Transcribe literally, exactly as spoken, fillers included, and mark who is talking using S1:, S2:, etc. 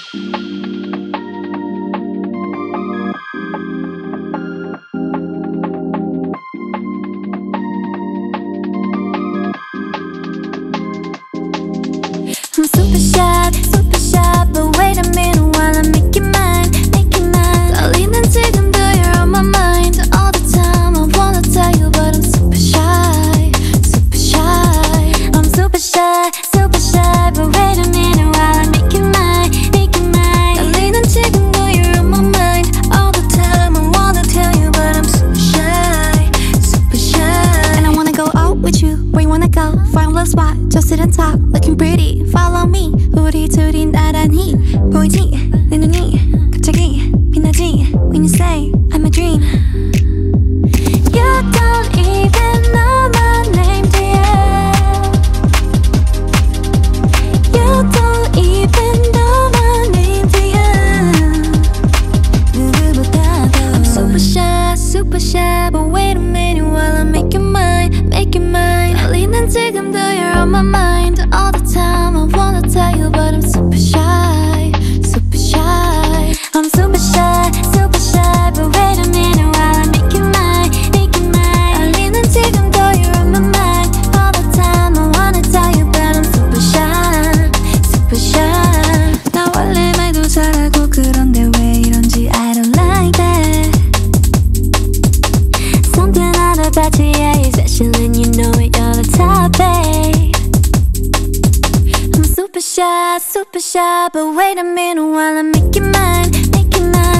S1: I'm super shy, super shy, but wait a minute while I make you mine, make you mine. 떨리는 지금도 you're on my mind all the time. I wanna tell you, but I'm super shy, super shy. I'm super shy, super shy, but wait a minute while I make you mine, make you mine. 떨리는 지금도 you're on my mind all the time. I wanna tell you, but I'm super shy, super shy. And I wanna go out with you, where you wanna go? Find a little spot, just sit and talk, looking pretty. Follow me, 우리 둘이 나란히 보이지? 내 눈이 갑자기 빛나지? When you say I'm a dream. You don't even know my name, dear. You don't even know my name, dear. 누구보다도 I'm super shy, super shy, but wait a minute while I make you mine, make you mine. 떨리는 지금도 you're on my mind all the time. I wanna tell you, but I'm super shy, super shy. I'm super shy, super shy, but wait a minute while I make you mine, make you mine. 떨리는 지금도 you're on my mind all the time. I wanna tell you, but I'm super shy, super shy. 나 원래 말도 잘하고 그런데 왜 이런지 I don't like that. Something out about you, yeah, you're special and you know it, you're the top, babe. I'm super shy, super shy, but wait a minute while I make you mine, make you mine.